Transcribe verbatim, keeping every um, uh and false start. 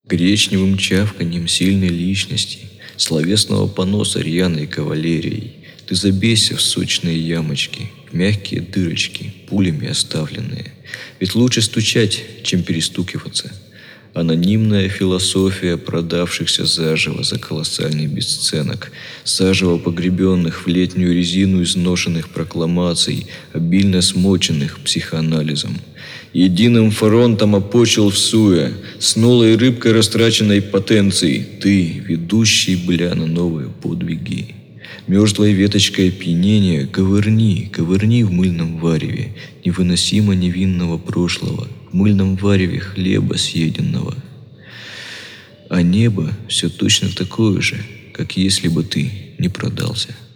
Гречневым чавканьем сильной личности, словесного поноса рьяной кавалерией, ты забейся в сочные ямочки, в мягкие дырочки, пулями оставленные. Ведь лучше стучать, чем перестукиваться. Анонимная философия продавшихся заживо за колоссальный бесценок, заживо погребенных в летнюю резину изношенных прокламаций, обильно смоченных психоанализом. Единым фронтом опочил всуя, с нулой рыбкой растраченной потенцией, ты, ведущий, бля, на новые подвиги. Мерзлой веточкой опьянения ковырни, ковырни в мыльном вареве невыносимо невинного прошлого, в мыльном вареве хлеба съеденного. А небо все точно такое же, как если бы ты не продался.